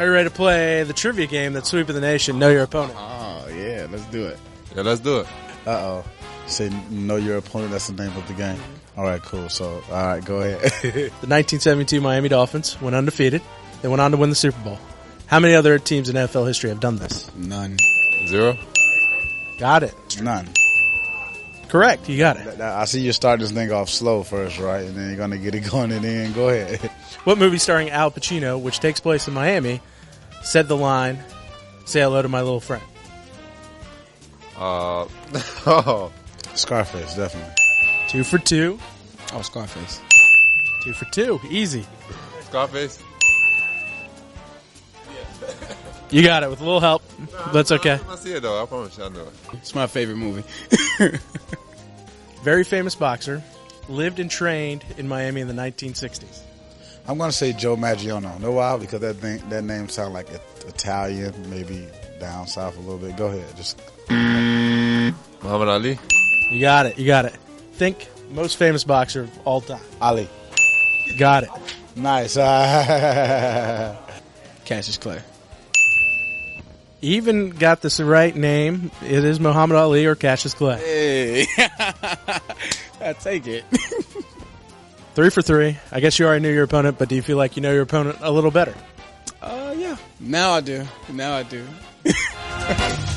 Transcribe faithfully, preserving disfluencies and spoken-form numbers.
Are you ready to play the trivia game that's sweeping the nation? Know your opponent. Oh, yeah, let's do it. Yeah, let's do it. Uh-oh. Say, know your opponent, that's the name of the game. All right, cool. So, all right, go ahead. The nineteen seventy-two Miami Dolphins went undefeated. They went on to win the Super Bowl. How many other teams in N F L history have done this? None. Zero. Got it. None. Correct. You got it. I see you start this thing off slow first, right? And then you're going to get it going and then go ahead. What movie starring Al Pacino, which takes place in Miami, said the line, "Say hello to my little friend"? Uh, oh. Scarface, definitely. Two for two. Oh, Scarface. Two for two. Easy. Scarface. You got it with a little help. That's okay. I see it, though. I promise you I know it. It's my favorite movie. Very famous boxer. Lived and trained in Miami in the nineteen sixties. I'm going to say Joe Maggiano. Know why? Because that thing, that name sounds like Italian, maybe down south a little bit. Go ahead. Just Muhammad Ali. You got it. You got it. Think most famous boxer of all time. Ali. Got it. Nice. Cassius Clay. Even got this right name. It is Muhammad Ali or Cassius Clay. Hey. I take it. Three for three. I guess you already knew your opponent, but do you feel like you know your opponent a little better? Uh, yeah. Now I do. Now I do.